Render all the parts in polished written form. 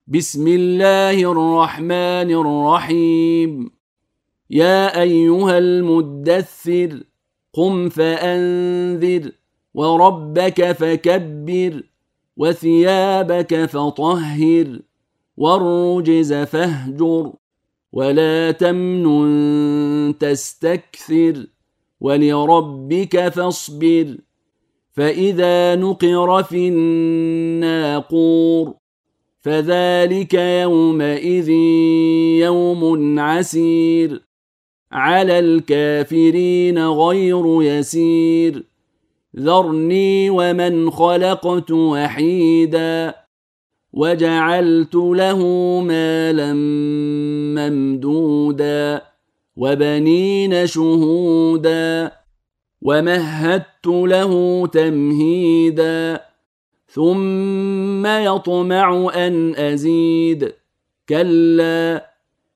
بسم الله الرحمن الرحيم. يا أيها المدثر قم فأنذر وربك فكبر وثيابك فطهر والرجز فاهجر ولا تمنن تستكثر ولربك فاصبر. فإذا نقر في الناقور فذلك يومئذ يوم عسير على الكافرين غير يسير. ذرني ومن خلقت وحيدا وجعلت له مالا ممدودا وبنين شهودا ومهدت له تمهيدا ثم يطمع أن أزيد كلا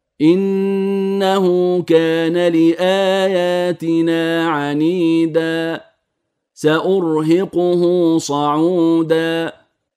إنه كان لآياتنا عنيدا سأرهقه صعودا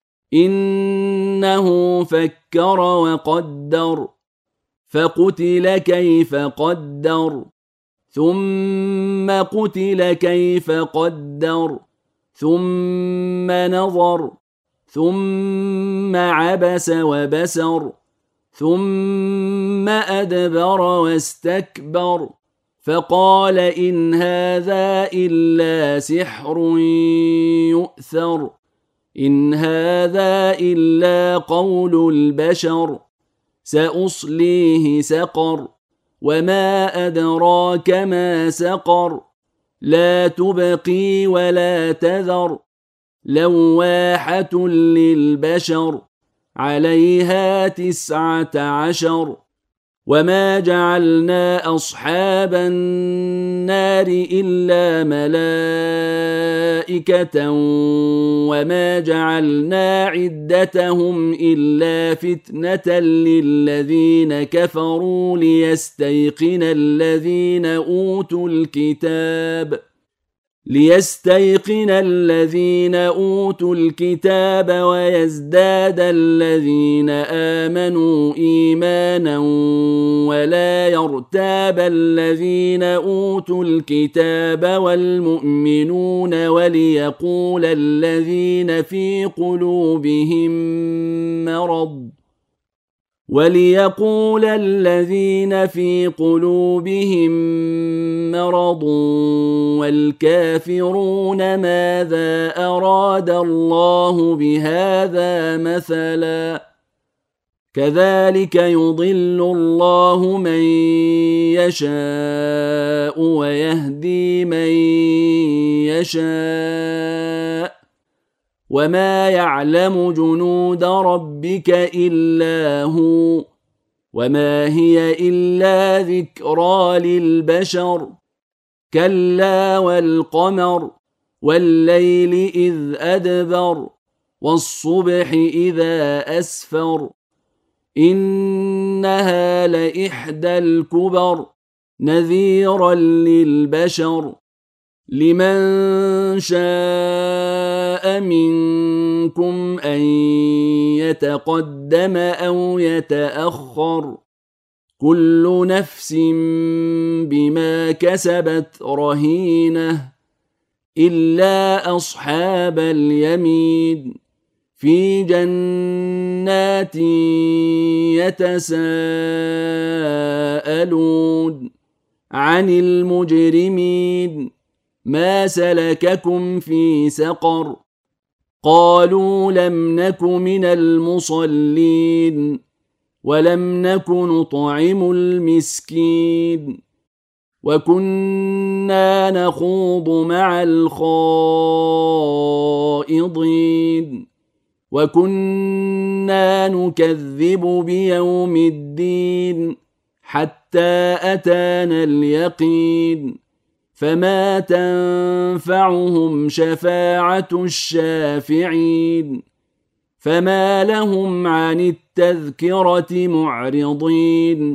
إنه فكر وقدر فقتل كيف قدر ثم قتل كيف قدر ثم نظر ثم عبس وبسر ثم أدبر واستكبر فقال إن هذا إلا سحر يؤثر إن هذا إلا قول البشر سأصليه سقر وما أدراك ما سقر لا تبقي ولا تذر لواحة للبشر عليها 19. وما جعلنا أصحاب النار إلا ملائكة وما جعلنا عدتهم إلا فتنة للذين كفروا ليستيقن الذين أوتوا الكتاب ويزداد الذين آمنوا إيمانا ولا يرتاب الذين أوتوا الكتاب والمؤمنون وليقول الذين في قلوبهم مرض والكافرون ماذا أراد الله بهذا مثلا كذلك يضل الله من يشاء ويهدي من يشاء وما يعلم جنود ربك إلا هو وما هي إلا ذكرى للبشر كلا والقمر والليل إذ أدبر والصبح إذا أسفر إنها لإحدى الكبر نذيرا للبشر لمن شاء منكم أن يتقدم أو يتأخر كل نفس بما كسبت رهينة إلا أصحاب اليمين في جنات يتساءلون عن المجرمين ما سلككم في سقر قالوا لم نك من المصلين ولم نك نطعم المسكين وكنا نخوض مع الخائضين وكنا نكذب بيوم الدين حتى أتانا اليقين فما تنفعهم شفاعة الشافعين فما لهم عن التذكرة معرضين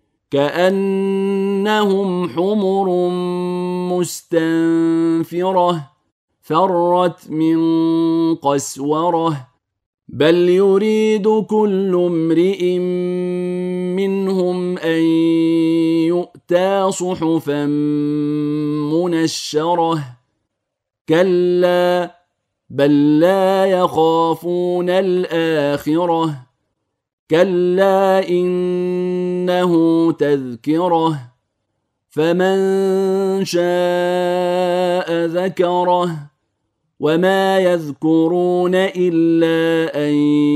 كأنهم حمر مستنفرة فرت من قسورة بل يريد كل امرئ منهم أن يؤتى صحفا منشرة كلا بل لا يخافون الآخرة كلا إنه تذكرة فمن شاء ذكره وما يذكرون إلا أن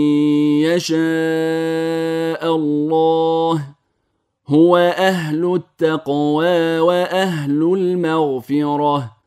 يشاء الله هو أهل التقوى وأهل المغفرة